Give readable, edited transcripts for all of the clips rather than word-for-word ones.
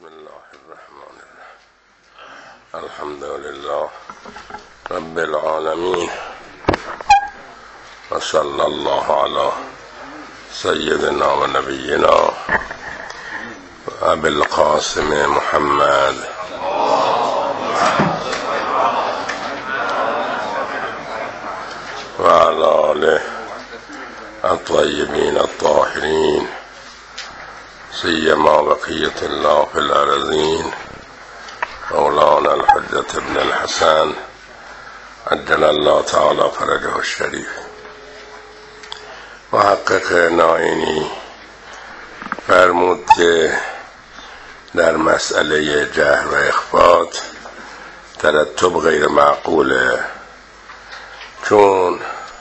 بسم الله الرحمن الرحیم. الحمد لله رب العالمین و صلی الله علی سیدنا و نبینا و ابی القاسم محمد و علی آله الطیبین الطاهرین سیما بقیت الله فی الارضین مولانا الحجة ابن الحسن عجل الله تعالی فرجه الشریف. محقق نائینی فرمود که در مسئله جهر و اخفات ترتب غیر معقوله، چون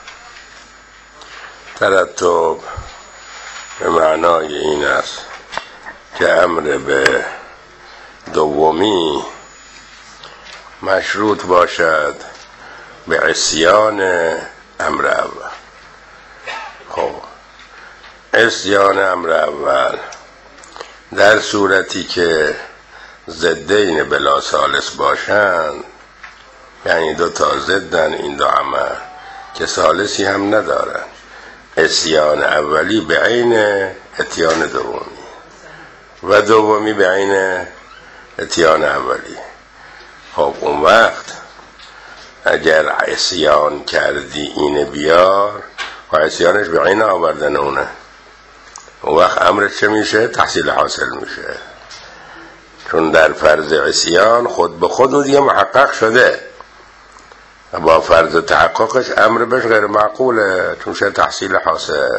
ترتب به معنای این است که امر به دومی مشروط باشد به عصیان امر اول. خب عصیان امر اول در صورتی که ضدین بلا ثالث باشند، یعنی دو تا ضدن این دو عمل که ثالثی هم ندارن، عصیان اولی به عین اتیان دومی و دومی به عین اتیان اولی. خب اون وقت اگر عصیان کردی اینه بیار و عصیانش به عین آوردن اونه، اون وقت امرش چه میشه؟ تحصیل حاصل میشه، چون در فرض عصیان خود به خود و دیگه محقق شده، با فرض تحققش امر بهش غیر معقوله، چون شد تحصیل حاصل.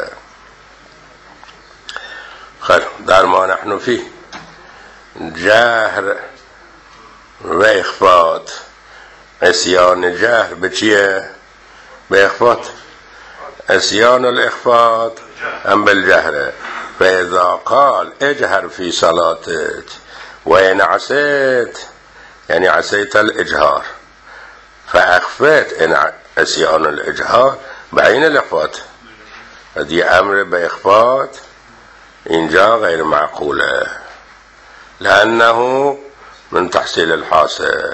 خیر، در ما نحن فی جهر و اخفات. عصیان جهر به چیه؟ به اخفات. عصیان الاخفات هم بالجهره. و اذا قال اجهر فی صلاتك و ان عصیت، یعنی عصیت الاجهار فاخفت ان عصیان الاجهار بعین الاخفات، دی امر به اخفات اینجا غیر معقوله، لانه من تحصیل الحاصل.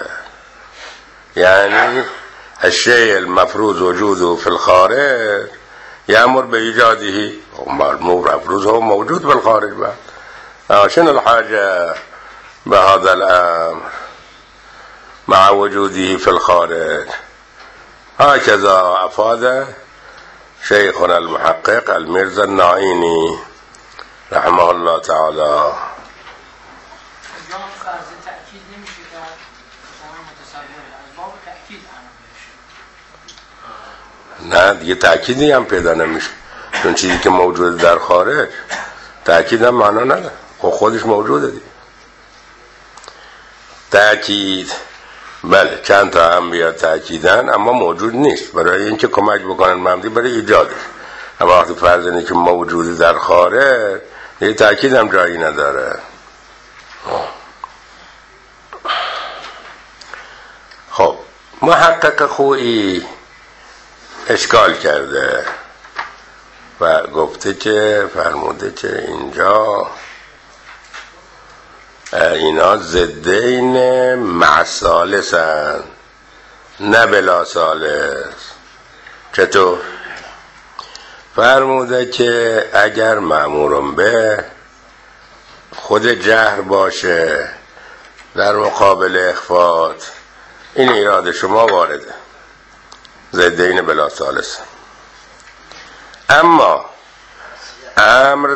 یعنی الشيء المفروض وجوده في الخارج يأمر بإيجاده، مفروض هو موجود في الخارج بعد. شنو الحاجة بهذا الأمر مع وجوده في الخارج؟ هكذا أفاد شيخنا المحقق الميرزا النائینی رحمه الله تعالی. نه دیگه تأکیدی هم پیدا نمیشه، چون چیزی که موجود در خارج تأکید هم معنا نداره، خودش موجوده دیگه. تأکید بله، چند تا انبیا تأکیدن اما موجود نیست برای اینکه کمک بکنن ممدی برای ایجادش. اما وقتی فرض اینه که موجود در خارج دیگه تأکید هم جایی نداره. خب محقق خویی اشکال کرده و گفته که فرموده که اینجا اینا ضدین مع ثالثن نه بلا ثالث. چطور؟ فرموده که اگر مأمورم به خود جهر باشه در مقابل اخفات، این ایراد شما وارده، ضدین بلا ثالث. اما امر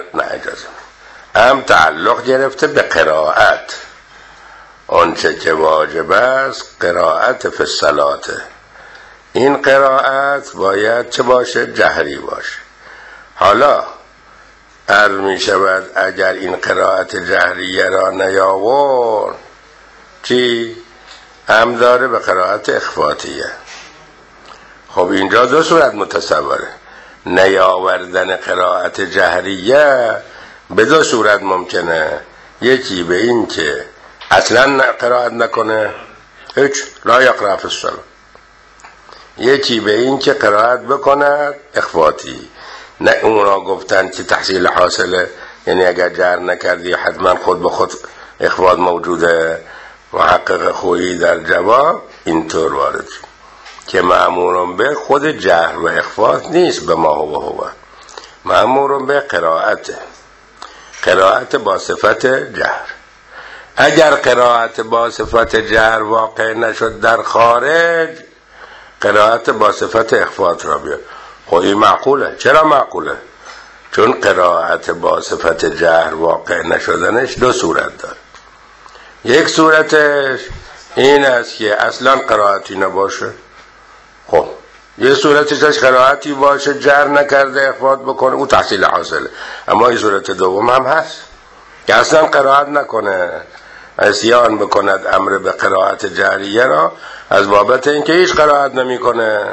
تعلق گرفته به قرائت، آنچه که واجب است قرائت فی الصلاة. این قرائت باید چه باشه؟ جهری باشه. حالا عرض می شود اگر این قرائت جهریه را نیاورد چی؟ هم داره به قرائت اخفاتیه. خب اینجا دو صورت متصوره، نیاوردن قرائت جهریه به دو صورت ممکنه. یکی به این که اصلا قرائت نکنه، هیچ لا یقرأ فی الصلاة. یکی به این که قرائت بکند اخفاتی. نه اونا گفتن که تحصیل حاصله، یعنی اگر جهر نکردی حتما خود به خود اخفاض موجوده. محقق خویی در جواب اینطور وارد شد که مأمور به خود جهر و اخفاض نیست به ما هو مأمور به قرائت با صفت جهر. اگر قرائت با صفت جهر واقع نشد در خارج، قرائت با صفت اخفاض را بیار. خب این معقوله. چرا معقوله؟ چون قرائت با صفت جهر واقع نشدنش دو صورت داره. یک صورتش این است که اصلا قرائتی نباشه. خب یه صورتش قرائتی باشه جهر نکرده اخفاض بکنه، او تحصیل حاصله. اما این صورت دوم هم هست که اصلا قرائت نکنه، عصیان بکند امر به قرائت جهریه را از بابت اینکه هیچ قرائت نمیکنه.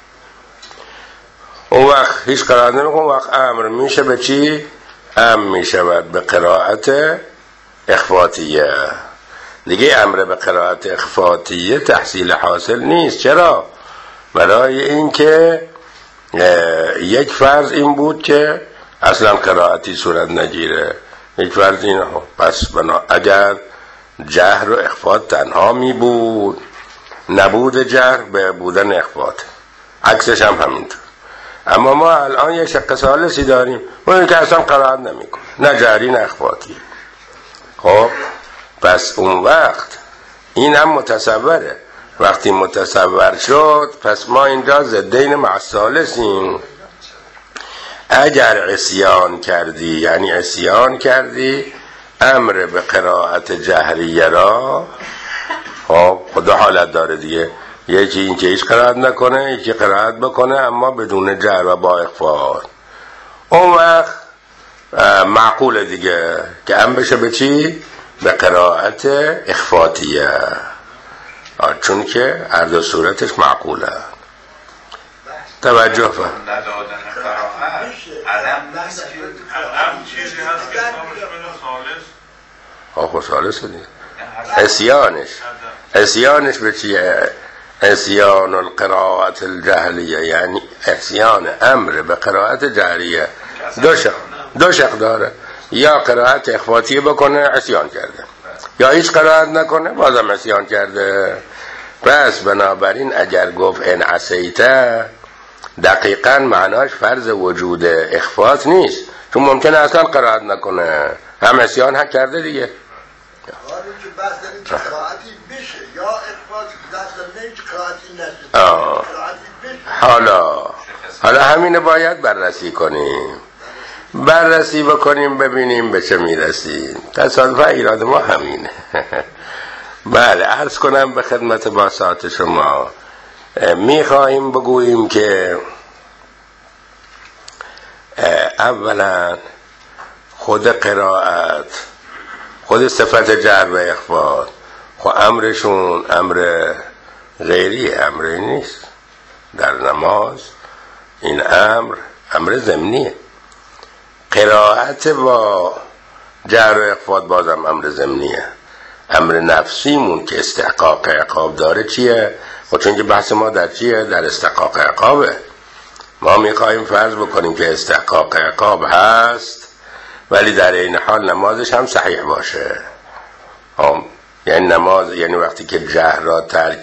اون وقت هیچ قرائت نمیکنه، اون وقت امر میشه به چی؟ امر میشود به قرائت اخفاتیه. دیگه امر به قرائت اخفاتیه تحصیل حاصل نیست. چرا؟ برای اینکه یک فرض این بود که اصلا قرائتی صورت نگیره. یک فرض اینه. پس اگر جهر و اخفاض تنها می بود، نبود جهر به بودن اخفاض، عکسش هم همینطور. اما ما الان یک شق ثالثی داریم، اون که اصلا قرائت نمیکنه، نه جهری نه اخفاضی. خب پس اون وقت این هم متصوره. وقتی متصور شد پس ما اینجا ضدین مع الثالثیم. اگر عصیان کردی، یعنی عصیان کردی امر به قرائت جهریه را، خب خدا حالت داره دیگه. یکی این که هیچ قرائت نکنه، یکی قرائت بکنه اما بدون جهر و با اخفاض. اون وقت معقوله دیگه که امر بشه به چی؟ به قرائت اخفاتیه، چون که هر دو صورتش معقوله. توجه فرم. آخو ثالثه دیگه. عصیانش به چیه؟ عصیان القراءت الجهلیه، یعنی عصیان امر به قراءت جهریه. دو شق داره. یا قراءت اخفاتیه بکنه عصیان کرده، یا هیچ قرائت نکنه بازم عصیان کرده. پس بنابراین اگر گفت ان عصیته، دقیقاً معناش فرض وجود اخفاض نیست، چون ممکنه اصلا قرائت نکنه هم عصیان هم کرده دیگه. حالا همینه باید بررسی کنیم، بررسی بکنیم ببینیم به چه میرسیم. تصادفا ایراد ما همینه. بله، عرض کنم به خدمت باسات شما، میخواهیم بگوییم که اولا خود قرائت، خود صفت جهر و اخفاض، خود امرشون امر غیریه، امری نیست. در نماز این امر ضمنیه. قرائت با جهر و اخفاض بازم امر ضمنیه. امر نفسیمون که استحقاق عقاب داره چیه؟ خب چون که بحث ما در چیه؟ در استحقاق عقابه. ما میخواییم فرض بکنیم که استحقاق عقاب هست ولی در این حال نمازش هم صحیح باشه. یعنی نماز، یعنی وقتی که جهر را ترک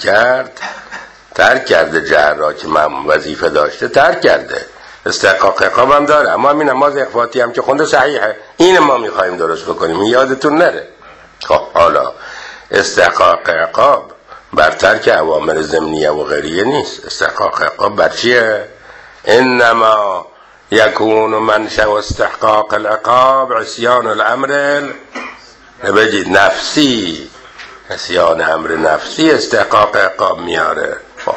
کرده جهر را که من وظیفه داشته ترک کرده، استحقاق عقاب هم داره، اما همین نماز اخفاتی هم که خونده صحیحه. این ما میخواییم درست بکنیم، یادتون نره. خب حالا استحقاق عقاب بر ترک اوامر ضمنیه و غیریه نیست. استحقاق عقاب بر چیه؟ انما یکون منشأ استحقاق العقاب عصیان الامر بجید نفسی. عصیان امر نفسی استحقاق عقاب میاره.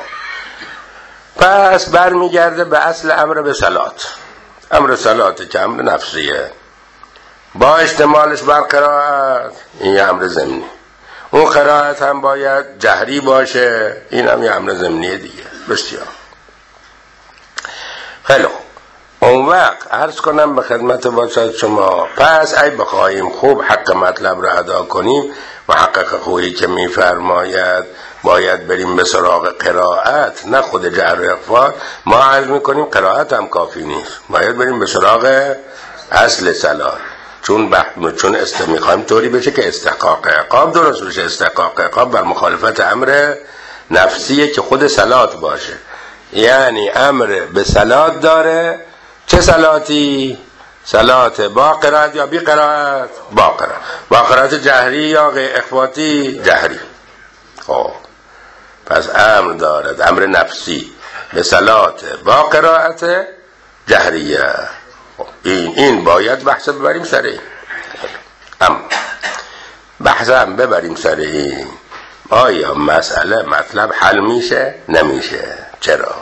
پس برمیگرده به اصل امر به صلات. امر صلات که امر نفسیه با اشتمالش بر قرائت، این یه امر ضمنی. اون قرائت هم باید جهری باشه، این هم یه امر ضمنی دیگه. بسیار خیلی خوب. اون وقت عرض کنم به خدمت باشد شما، پس ای بخواهیم خوب حق مطلب را ادا کنیم، محقق خویی که میفرماید باید بریم به سراغ قرائت نه خود جهر و اخفاض، ما عرض میکنیم قرائت هم کافی نیست، باید بریم به سراغ اصل صلات. چون میخوایم طوری بشه که استحقاق عقاب درست بشه. استحقاق عقاب بر مخالفت امر نفسیه که خود صلات باشه، یعنی امر به صلات داره. چه صلاتی؟ صلات با قرائت یا بی قرائت؟ با قرائت. با قرائت جهری یا اخفاتی؟ جهری. خب پس امر دارد، امر نفسی به صلات با قرائت جهریه. این باید بحث ببریم سر این. بحث هم ببریم سر این. آیا مسئله مطلب حل میشه؟ نمیشه. چرا؟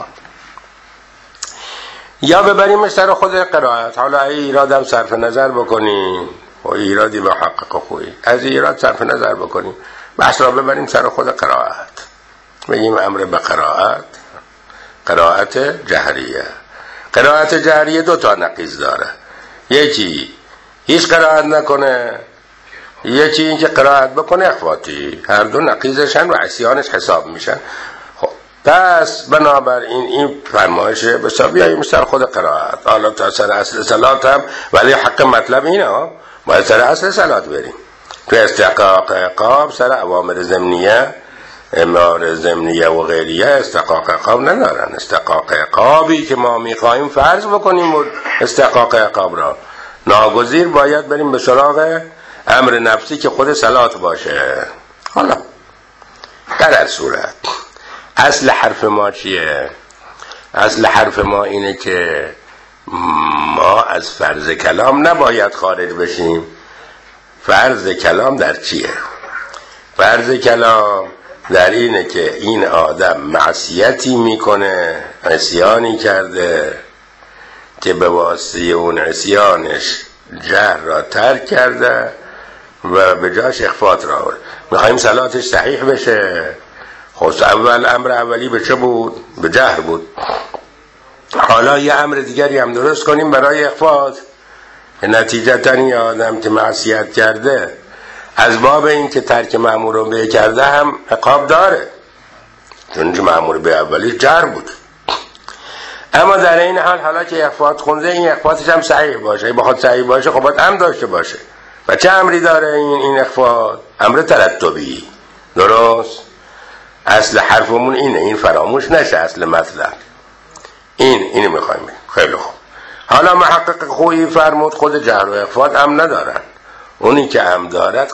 یا ببریم سر خود قرائت. حالا ایرادم صرف نظر بکنیم و ایرادی به حقق خویی، از ایراد صرف نظر بکنیم، بحث را ببریم سر خود قرائت. بگیم امر به قرائت، قرائت جهریه. قرائت جهریه 2 تا نقیض داره. یکی هیچ قرائت نکنه، یکی این که قرائت بکنه اخواتی. هر دو نقیضشن و عصیانش حساب میشن. خب پس بنابراین این فرمایشه بسا بیاییم سر خود قرائت. حالا تا سر اصل صلات هم، ولی حق مطلب اینه باید سر اصل صلات بریم. تو استحقاق عقاب سر اوامر ضمنیه، امرار ضمنیه و غیریه استحقاق عقاب ندارن. استحقاق عقابی که ما میخواهیم فرض بکنیم و استحقاق عقاب را ناگزیر باید بریم به سراغ امر نفسی که خود صلات باشه. حالا در هر صورت اصل حرف ما چیه؟ اصل حرف ما اینه که ما از فرض کلام نباید خارج بشیم. فرض کلام در چیه؟ فرض کلام در اینه که این آدم معصیتی میکنه، عصیانی کرده که به واسطه اون عصیانش جهر را ترک کرده و به جاش اخفات را آورد. میخواییم صلاتش صحیح بشه. خب اول امر اولی به چه بود؟ به جهر بود. حالا یه امر دیگری هم درست کنیم برای اخفات. نتیجتا این آدم که معصیت کرده از باب این که ترک مأمور به کرده هم عقاب داره، چون مأمور به اولی جهر بود. اما در این حال حالا که اخفات خونده، این اخفاتش هم صحیح باشه. بخواد صحیح باشه خب باید امر داشته باشه. و چه امری داره این اخفات؟ امر ترتبی. درست؟ اصل حرفمون اینه، این فراموش نشه. اصل مطلب اینو میخوایم. خیلی خوب. حالا محقق خویی فرمود خود جهر و اخفات هم ندارن. اونی که هم دارد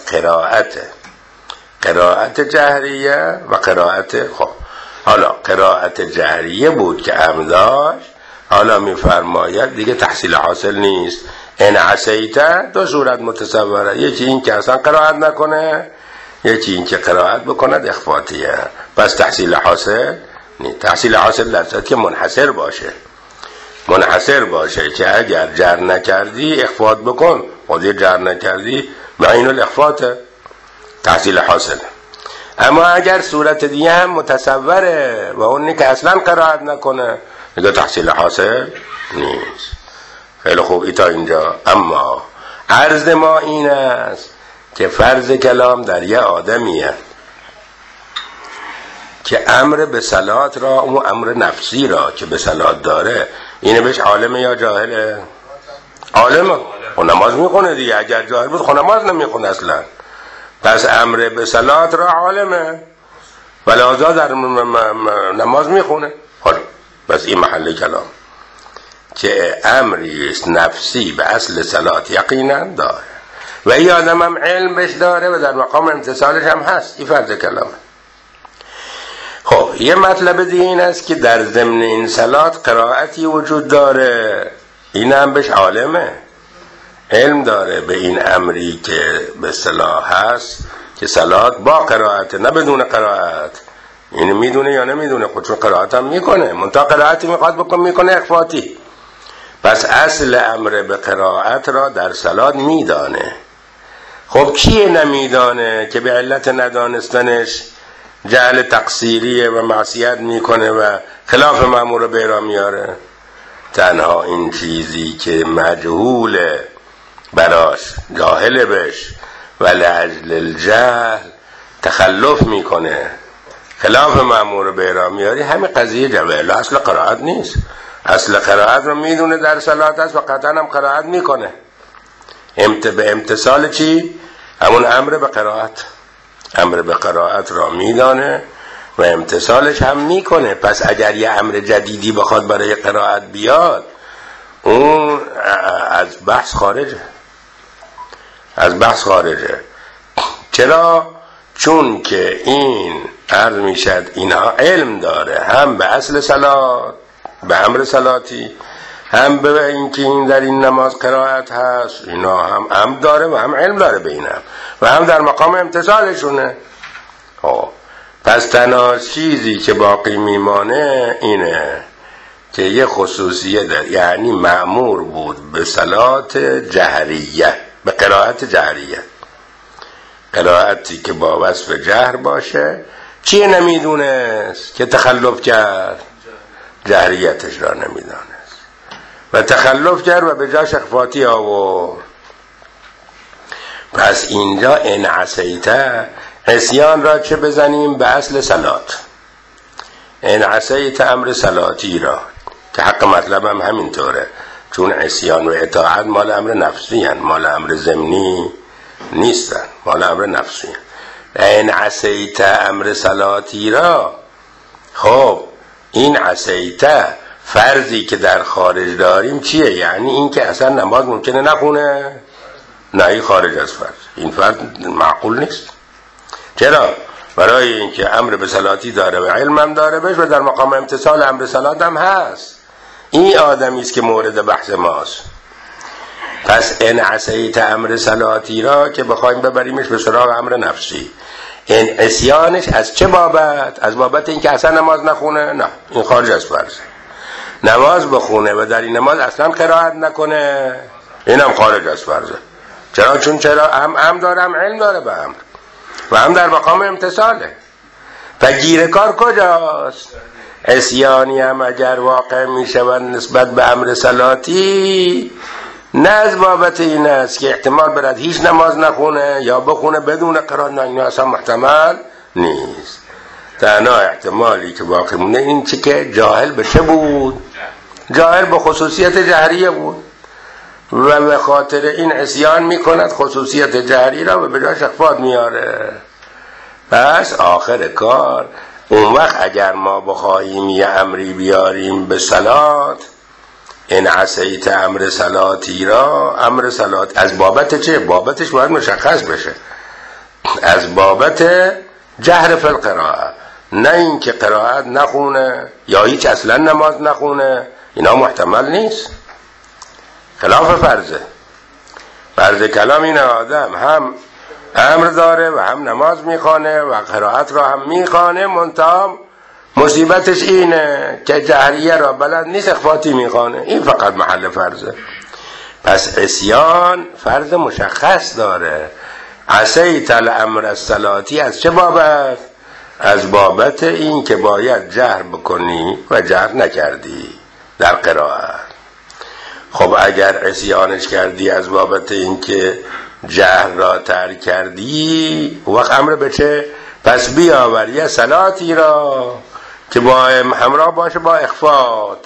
قرائت جهریه و قرائت. خب حالا قرائت جهریه بود که هم داشت. حالا میفرماید دیگه تحصیل حاصل نیست. ان عصیته 2 صورت متصوره. یکی این که اصلا قرائت نکنه، یکی این که قرائت بکند اخفاتیه. پس تحصیل حاصل نیست. تحصیل حاصل در صورت که منحصر باشه که اگر جر نکردی اخفات بکن، خودی جر نکردی معین الاخفات، تحصیل حاصل. اما اگر صورت دیگه هم متصوره و اونی که اصلا قرائت نکنه دیگه تحصیل حاصل نیست. خیلی خوب تا اینجا. اما عرض ما این است که فرض کلام در یه آدمیه که امر به صلات را، اون امر نفسی را که به صلات داره، اینه بهش عالمه یا جاهله؟ عالمه. خب نماز میخونه دیگه. اگر جاهل بود خب نماز نمیخونه اصلا. پس امر به صلات را عالمه و لذا در نماز میخونه. حالا بس این محل کلام که امری نفسی به اصل صلات یقینا داره و این آدم هم علم بهش داره و در مقام امتصالش هم هست. این فرض کلامه. خب یه مطلب دیگه این است که در ضمن این صلات قرائتی وجود داره. این هم بهش عالمه، علم داره به این امری که به صلاح هست که صلات با قرائت نه بدون قرائت. این میدونه یا نمیدونه؟ خود چون قرائت هم میکنه، منتها قرائتی میخواد بکن میکنه اخفاتی. پس اصل امر به قرائت را در صلات میدانه. خب کیه نمیدانه که به علت ندانستنش جهل تقصیریه و معصیت میکنه و خلاف مأمور به را میاره؟ تنها این چیزی که مجهوله براش، جاهل بش و لأجل الجهل تخلف میکنه، خلاف مأمور به را میاری، همین قضیه جوهله. اصل قرائت نیست. اصل قرائت رو میدونه در صلات است و قطعا هم قرائت میکنه. به امتصال چی؟ همون امر به قرائت. امر به قرائت را میدانه و امتصالش هم میکنه. پس اگر یه امر جدیدی بخواد برای قرائت بیاد، اون از بحث خارجه. از بحث خارجه. چرا؟ چون که این عرض میشد اینها علم داره، هم به اصل صلات، به امر صلاتی، هم به اینکه این در این نماز قرائت هست، اینا هم داره و هم علم داره به اینم و هم در مقام امتصالشونه. پس تنها چیزی که باقی میمانه اینه که یه خصوصیه داره، یعنی مأمور بود به صلات جهریه، به قرائت جهریه، قرائتی که با وصف جهر باشه. چیه نمیدونست که تخلف کرد؟ جهریتش را نمیدانست و تخلف کرد و به جاش اخفاتی آورد. پس اینجا ان عصیت، عصیان را چه بزنیم؟ به اصل صلات. ان عصیت امر صلاتی را، که حق مطلب هم همینطوره، چون عصیان و اطاعت مال امر نفسی هن، مال امر ضمنی نیستن، مال امر نفسی هن. ان عصیت امر صلاتی را، خب این عصیت فرضی که در خارج داریم چیه؟ یعنی این که اصلا نماز ممکنه نخونه؟ نه، این خارج از فرض. این فرض معقول نیست. چرا؟ برای اینکه امر به صلاتی داره و علم هم داره بهش و در مقام امتصال امر صلات هم هست. این آدمی است که مورد بحث ماست. پس ان عصیت امر صلاتی را که بخوایم ببریمش به سراغ امر نفسی، این عصیانش از چه بابت؟ از بابت اینکه اصلا نماز نخونه؟ نه، این خارج از فرضه. نماز بخونه و در این نماز اصلا قرائت نکنه، اینم خارج از فرضه. چرا؟ چرا هم داره، هم علم داره به امر و هم در مقام امتصاله. و گیر کار کجاست؟ عصیانی هم اگر واقع می شود نسبت به امر صلاتی، نه از بابت این است که احتمال برد هیچ نماز نخونه یا بخونه بدون قرائت، نه، این اصلا محتمل نیست. تنها احتمالی که باقی مونده این چه که جاهل به چه بود؟ جاهل به خصوصیت جهریه بود و به خاطر این عصیان میکند خصوصیت جهری را و به جاش اخفاء میاره. پس آخر کار اون وقت اگر ما بخواهیم یه امری بیاریم به صلات، این عصیت امر صلاتی را، امر صلات از بابت چه؟ بابتش باید مشخص بشه، از بابت جهر فی القراءه، نه این که قرائت نخونه یا هیچ اصلا نماز نخونه. اینا محتمل نیست، خلاف فرضه. فرض کلام این آدم هم امر داره و هم نماز میخوانه و قرائت را هم میخوانه، منتها مصیبتش اینه که جهریه را بلد نیست، اخفاتی میخوانه. این فقط محل فرضه. پس عصیان فرض مشخص داره. عصیت الامر الصلاتی از چه بابت؟ از بابت این که باید جهر بکنی و جهر نکردی در قرائت. خب اگر عصیانش کردی از بابت این که جهر را ترک کردی، وقت امر به چه؟ پس بیاور یه صلاتی را که با همراه باشه با اخفات.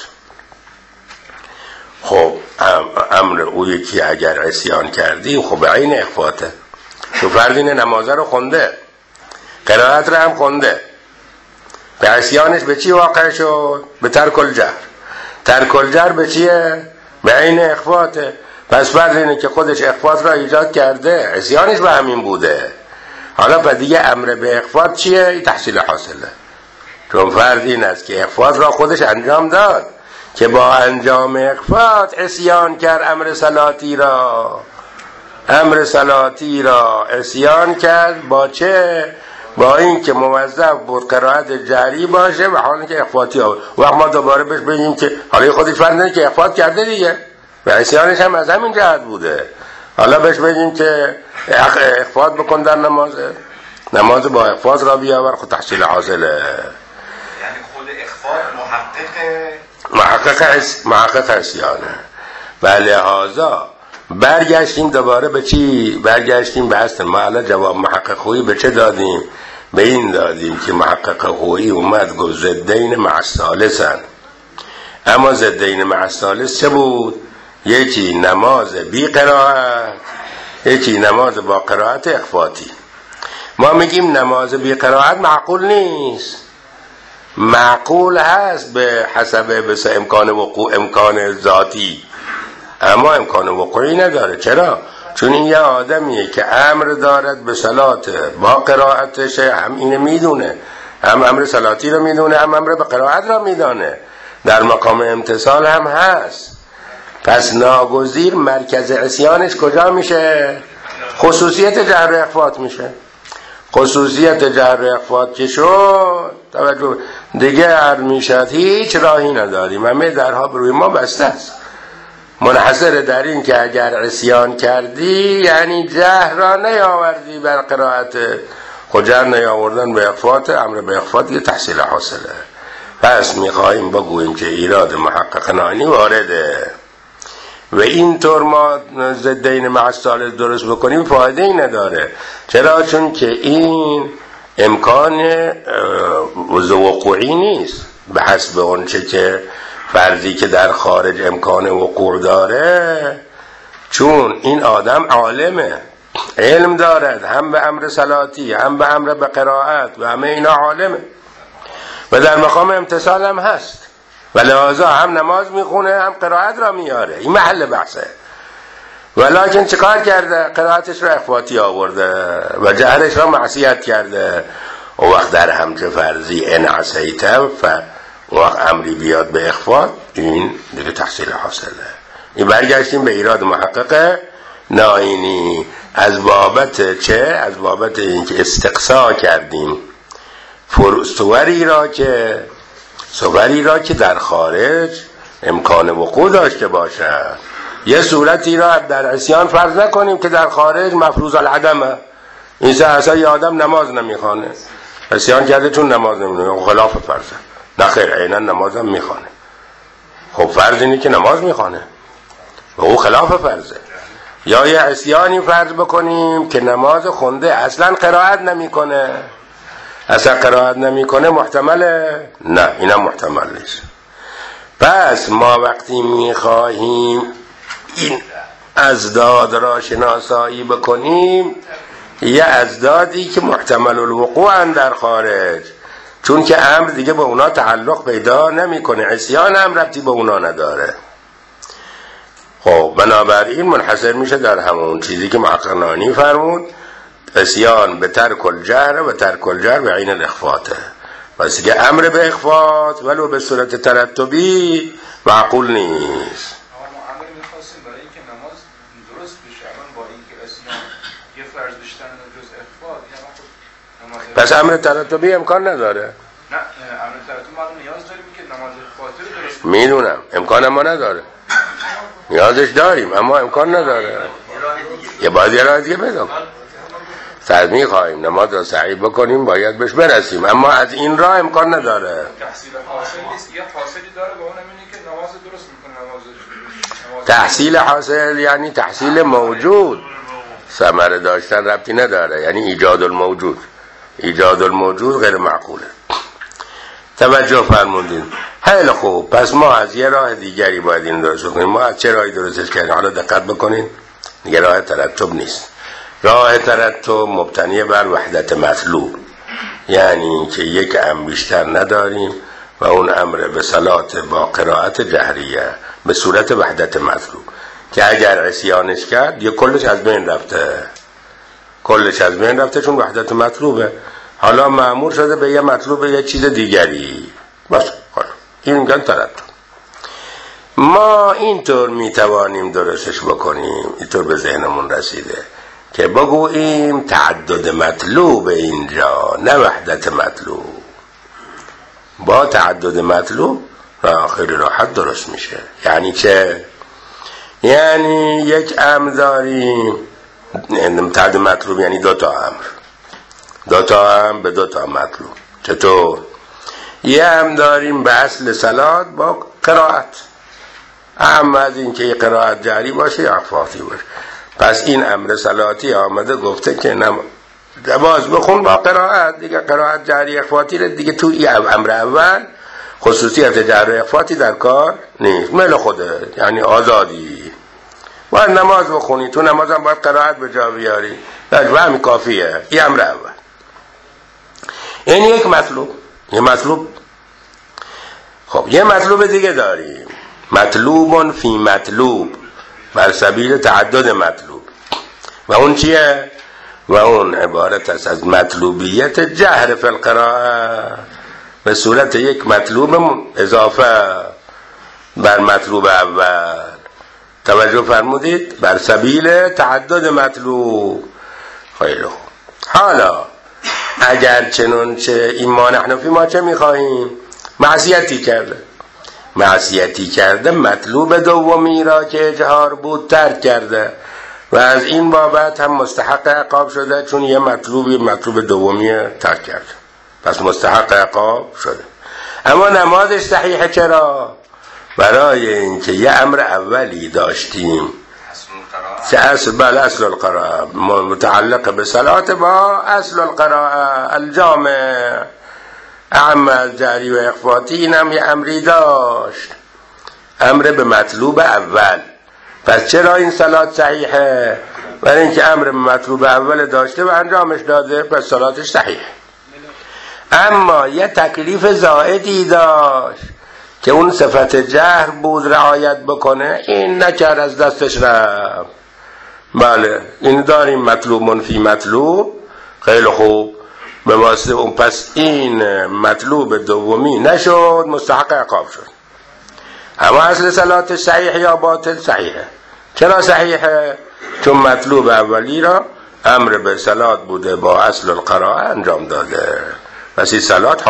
خب امر او یکی اگر عصیان کردی، خب عین اخفاته. تو فردین نمازه رو خونده، قرائت رو هم خونده، به عصیانش به چی واقع شد؟ به ترک الجهر. ترک الجهر به چیه؟ به عین اخفاته. پس فرض اینه که خودش اخفات را ایجاد کرده، عصیانش به همین بوده. حالا بعد دیگه امر به اخفات چیه؟ این تحصیل حاصله. چون فرض این است که اخفات را خودش انجام داد، که با انجام اخفات عصیان کرد امر صلاتی را. امر صلاتی را عصیان کرد با چه؟ با این که موظف بود قرائت جهری باشه و حالا که اخفاتی آورد. وقت ما دوباره بهش بگیم که حالا خودش فرض که اخفات کرده دیگه و عصیانش هم از همین جهت بوده، حالا بهش بگیم که اخفات بکن در نماز با اخفات را بیاور، خود تحصیل حاصله. یعنی خود اخفات محقق عصیانه. و لحاظا برگشتیم دوباره به چی؟ برگشتیم به اصل ما. جواب محقق خویی به چه دادیم؟ به این دادیم که محقق خویی اومد گفت ضدین مع الثالثن. اما ضدین مع الثالث چه بود؟ یکی نماز بی قرائت یکی نماز با قرائت اخفاتی. ما میگیم نماز بی قرائت معقول نیست، معقول هست به حسب بس امکان وقوع، امکان ذاتی، اما امکان وقوعی نداره. چرا؟ چون این یه آدمیه که امر دارد به صلات با قرائتش، هم اینه میدونه، هم امر صلاتی رو میدونه، هم امر به قرائت رو میدونه، در مقام امتصال هم هست. پس ناگزیر مرکز عصیانش کجا میشه؟ خصوصیت جهر و اخفات میشه. خصوصیت جهر و اخفات که شد، توجه دیگه عرض میشد هیچ راهی نداریم، همه درها بروی ما بسته است. منحصر در این که اگر عصیان کردی یعنی جهر را نیاوردی بر قرائت، خود جهر نیاوردن به اخفات، امر به اخفات یه تحصیل حاصله. پس میخواهیم بگوییم که ایراد محقق نانی وارده و اینطور ما ضدین مع الثالث درست بکنیم فایده ای نداره. چرا؟ چون که این امکان وقوعی نیست به حسب اون چه که فرضی که در خارج امکان وقوع داره. چون این آدم عالمه، علم دارد، هم به امر صلاتی هم به امر به قرائت و همه اینا عالمه و در مقام امتصال هم هست و لحاظا هم نماز میخونه هم قرائت را میاره. این محل بحثه. ولیکن چه کار کرده؟ قرائتش را اخفاتی آورده و جهرش را معصیت کرده. و وقت در همچه فرضی ان عصیت وقت امری بیاد به اخفات، این دیگه تحصیل حاصله. این برگشتیم به ایراد محقق ناینی. از بابت چه؟ از بابت اینکه استقصا کردیم صوری را که در خارج امکان وقوع داشته باشد. یه صورتی را در عصیان فرض نکنیم که در خارج مفروض العدمه. این اصلا یه آدم نماز نمیخوانه، عصیان کرده چون نماز نمیخوانه، خلاف فرضه. نه خیر، عیناً نمازم میخوانه. خب فرض اینه که نماز میخوانه و او خلاف فرضه. یا یه عصیانی فرض بکنیم که نماز خونده اصلا قرائت نمیکنه، اصلا قرائت نمیکنه، محتمله؟ نه، اینم محتمل نیست. پس ما وقتی میخواهیم این ازداد را شناسایی بکنیم، یه ازدادی که محتمل الوقوع در خارج، چون که امر دیگه به اونا تعلق پیدا نمیکنه، عصیان هم ربطی به اونا نداره. خب بنابراین منحصر میشه در همون چیزی که محقق نانی فرمود، عصیان به ترک الجهر و ترک الجهر به عین الاخفاته. پس که امر به اخفات ولو به صورت ترتبی معقول نیست. ما امر می‌خواستیم برای اینکه نماز درست بشه، الان با اینکه عصیان یه فرض بیشتر جز اخفات، پس امر ترتبی امکان نداره. نه، امر ترتبی ما نیاز داریم که نماز اخفاتی رو درست میدونم، امکان ما نداره. نیازش داریم اما امکان نداره. یه باید یه راه دیگه پیدا کنیم. سعی می‌خوایم نماز را صحیح بکنیم، باید بهش برسیم، اما از این راه امکان نداره. تحصیل حاصل نیست، یه حاصلی داره با اون اینه که نماز درست میکنه. نماز تحصیل حاصل یعنی تحصیل موجود، ثمره داشتن ربطی نداره، یعنی ایجاد الموجود. ایجاد الموجود غیر معقوله. توجه فرمودین؟ خیلی خوب. پس ما از یه راه دیگری باید این درست کنیم. ما از چه راهی درستش کردیم؟ حالا دقت بکنین، دیگه راه ترتب نیست. راه ترتب مبتنی بر وحدت مطلوب، یعنی که یک امر بیشتر نداریم و اون امر به صلات با قرائت جهریه به صورت وحدت مطلوب، که اگر عصیانش کرد یه کلش از بین رفته، کلش از بین رفته چون وحدت مطلوبه. حالا مأمور شده به یه مطلوب یه چیز دیگری. بس این میگن ترتب. ما اینطور میتوانیم درستش بکنیم، اینطور به ذهنمون رسیده که بگوییم تعدد مطلوب اینجا، نه وحدت مطلوب. با تعدد مطلوب خیلی راحت درست میشه. یعنی چه؟ یعنی یک امر داریم، تعدد مطلوب یعنی دوتا امر، دوتا امر به دوتا مطلوب. چطور؟ یه امر داریم به اصل صلات با قرائت، اما از این که یه قرائت جاری باشه یا اخفاتی باشه. پس این امر صلاتی آمده گفته که نماز بخون با قرائت، دیگه قرائت جاری اخفاتی رو دیگه تو این امر اول خصوصیت جاری اخفاتی در کار نیست، مل خوده، یعنی آزادی. باید نماز بخونی، تو نماز هم باید قرائت به جا بیاری و همین کافیه. این امر اول. این یک مطلوب. یه مطلوب. خب یه مطلوب دیگه داریم، مطلوب فی مطلوب، بر سبیل تعدد مطلوب. و اون چیه؟ و اون عبارت است از مطلوبیت جهر فی القراءه، به صورت یک مطلوب اضافه بر مطلوب اول. توجه فرمودید؟ بر سبیل تعدد مطلوب. خیلی خوب. حالا اگر چنانچه این ما نحن فی ما چه میخواهیم؟ معصیتی کرده مطلوب دومی را که اجهار بود ترک کرده و از این بابت هم مستحق عقاب شده، چون یه مطلوب دومی ترک کرده، پس مستحق عقاب شده. اما نمازش صحیحه. چرا؟ برای اینکه یه امر اولی داشتیم، اصل القراءه متعلق به صلات با اصل القراءه الجامع اعم از جعلی و اخفاتی. این هم یه امری داشت، امر به مطلوب اول. پس چرا این صلات صحیحه؟ برای اینکه امر به مطلوب اول داشته و انجامش داده، پس صلاتش صحیحه. اما یه تکلیف زائدی داشت که اون صفت جهر بود رعایت بکنه، این نکرد، از دستش رفت. بله این داریم مطلوب منفی مطلوب. خیلی خوب. به واسطه اون پس این مطلوب دومی نشد، مستحق عقاب شد. اما اصل صلات صحیح یا باطل؟ صحیحه. چرا صحیحه؟ چون مطلوب اولی را امر به صلات بوده با اصل القراءه انجام داده، پس این صلات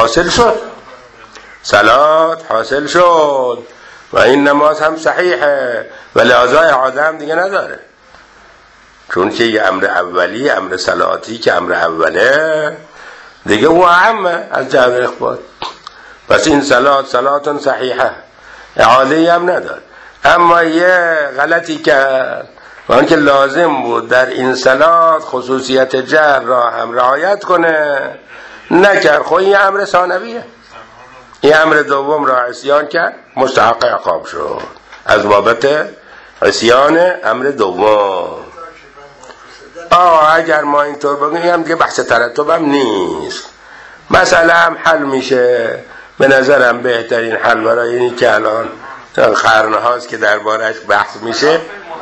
حاصل شد و این نماز هم صحیحه و لحاظه اعاده هم دیگه نداره، چون که یه امر اولی، امر صلاتی که امر اوله دیگه او اعمه از جهر اخبار. پس این صلات صحیحه، اعاده هم نداره. اما یه غلطی کرد و آن که لازم بود در این صلات خصوصیت جهر را هم رعایت کنه، نکرد. خب این امر ثانویه، این امر دوم را عصیان کرد، مستحق عقاب شد از بابت عصیان امر دوم. اگر ما اینطور بگیم که بحث ترتب هم نیست، مسئله هم حل میشه. به نظرم بهترین حل برای اینی که الان قرن هاست که دربارش بحث میشه.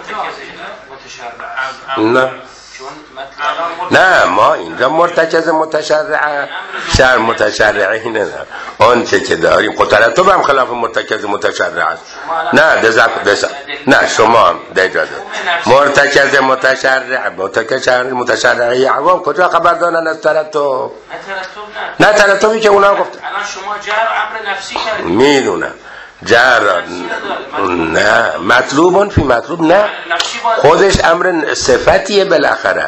نه ما اینجا مرتکز متشرعه، شر متشرعه نه. آن چه که داریم خود ترتب هم خلاف مرتکز متشرعه است. نه شما هم دیجاده مرتکز متشرعه عوام کجا خبر دارن از ترتب؟ نه ترتبی که اونا گفت. الان شما جهر امر نفسی کردید. میدونم جهر نه مطلوبون فی مطلوب نه، خودش امر صفتیه بالاخره.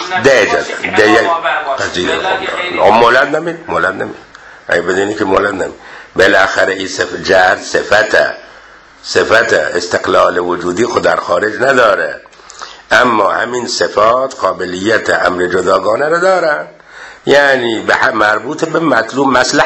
مولد نمید اگه بدونی که مولد نمید بالاخره این جهر صفت استقلال وجودی خود در خارج نداره، اما همین صفات قابلیت امر جداگانه رو دارن. یعنی مربوط به مطلوب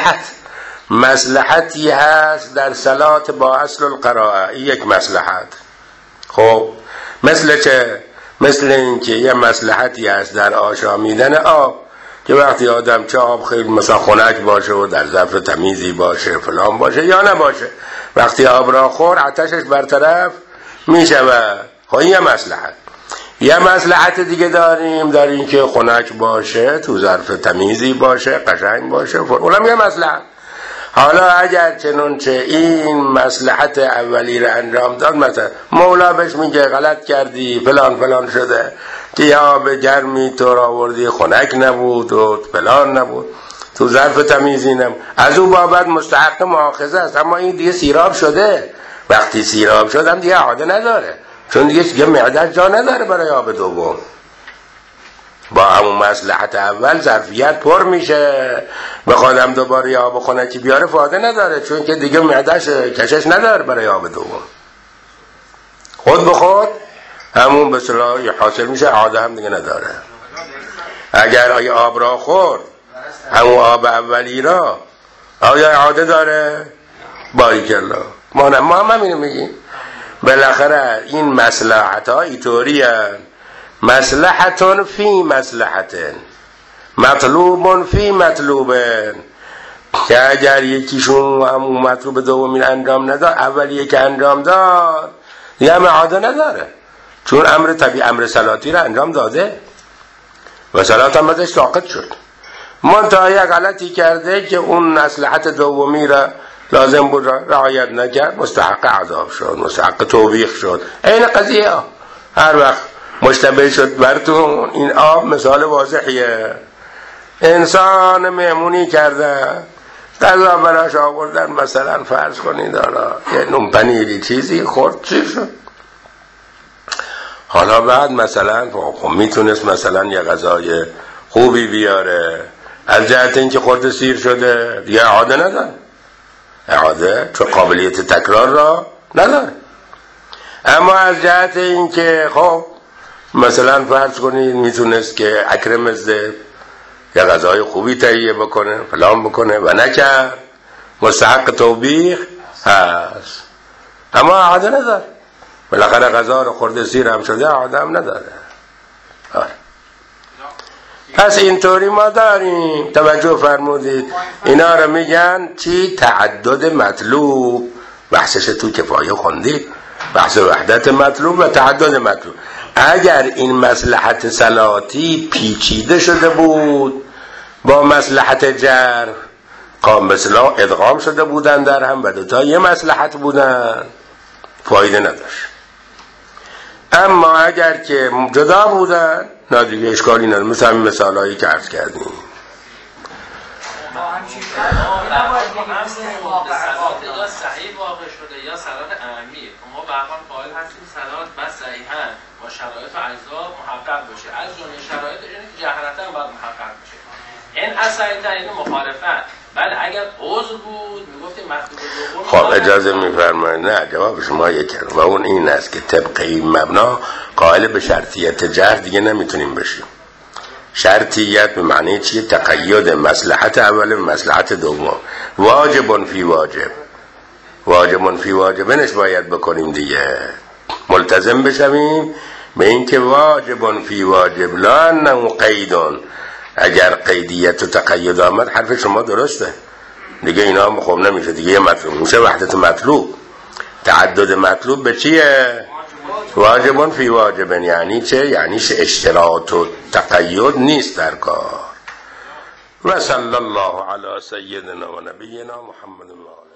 مصلحتی هست در صلات با اصل القراءه. یک مصلحت. خب مثل چه؟ مثل اینکه یه مصلحتی هست در آشامیدن آب، که وقتی آدم چه آب خیلی مثلا خنک باشه و در ظرف تمیزی باشه فلان باشه یا نباشه، وقتی آب را خور عطشش برطرف میشود. خب این یه مصلحت دیگه داریم که خنک باشه، تو ظرف تمیزی باشه، قشنگ باشه، اونم یه مصلحت. حالا اگر چنانچه این مصلحت اولی رو انجام داد، مثلا مولا بهش میگه غلط کردی فلان شده که یا به گرمی تو را آوردی خنک نبود و فلان نبود، تو ظرف تمیزی نبود، از او بابت مستحق مؤاخذه است. اما این دیگه سیراب شده، وقتی سیراب شد هم دیگه عاده نداره، چون دیگه معده جا نداره برای آب دوم. با همون مصلحت اول ظرفیت پر میشه، بخوادم دوباره آب خنکی بیاره فایده نداره، چون که دیگه معدهش کشش نداره برای آب دوم. خود به خود همون به اصطلاح حاصل میشه، عاده هم دیگه نداره. اگر آیا آب را خورد، همون آب اولی را آیا عاده داره؟ باریکالله. ما هم همینو میگیم. بالاخره این مصلحت ها اینطوری هست مصلحتون فی مصلحتن مطلوبون فی مطلوبن که اگر یکیشون همون مطلوب دومین انجام نداد اولیه که انجام داد یه معاده نداره چون امر طبیعی امر صلاتی رو انجام داده و صلات هم ازش ساقط شد منتها یک غلطی کرده که اون مصلحت دومی را لازم بود رعایت نکرد مستحق عذاب شد مستحق توبیخ شد این قضیه هر وقت مشتبه شد براتون این آب مثال واضحیه انسان مهمونی کرده غذا براش آوردن مثلا فرض کنید یه نون پنیری چیزی خورد چی شد حالا بعد مثلا میتونست مثلا یه غذای خوبی بیاره از جهت اینکه خورده سیر شده دیگه اعاده نداره اعاده چون قابلیت تکرار را نداره اما از جهت اینکه خب مثلا فرض کنید میتونست که اکرم زده یه غذای خوبی تهیه بکنه فلان بکنه و نکرد مستحق توبیخ هست اما اعاده نداره بالاخره غذا رو خورده سیر هم شده اعاده هم نداره پس اینطوری ما داریم توجه فرمودید اینا رو میگن چی تعدد مطلوب بحثش تو کفایه خوندید بحث وحدت مطلوب و تعدد مطلوب اگر این مصلحت صلاتی پیچیده شده بود با مصلحت جر مثلا ادغام شده بودن در هم و دوتا یه مصلحت بودن فایده نداشت اما اگر که جدا بودن نه دیگه اشکالی نداره مثل همین مثالایی که عرض کردیم یا صحیح واقع شده یا صلات اهمی ما به هر حال قائل هستیم صلات بس صحیحاً با شرایط و اجزا محقق بشه از جمله شرایط اینه که جهرتاً باید محقق بشه این اصلیتاً این مخالفت بله اگر عذر بود میگفتیم مطلوب دوم خب اجازه میفرمایید نه جواب شما یکی و اون این است که طبق این مبنا قائل به شرطیت جهر دیگه نمیتونیم بشیم شرطیت به معنی چیه تقید مصلحت اول به مصلحت دوم واجب فی واجب واجب فی واجبنش باید بکنیم دیگه ملتزم بشویم به اینکه واجب فی واجب لا انه قیدون اگر قیدیت و تقید آمد حرف شما درسته دیگه اینا خب نمیشه دیگه مطلوب میشه وحدت مطلوب تعدد مطلوب به چیه واجبون فی واجبن یعنی چه یعنی اشتراط و تقید نیست در کار و صلی الله علی سیدنا و نبینا محمد الله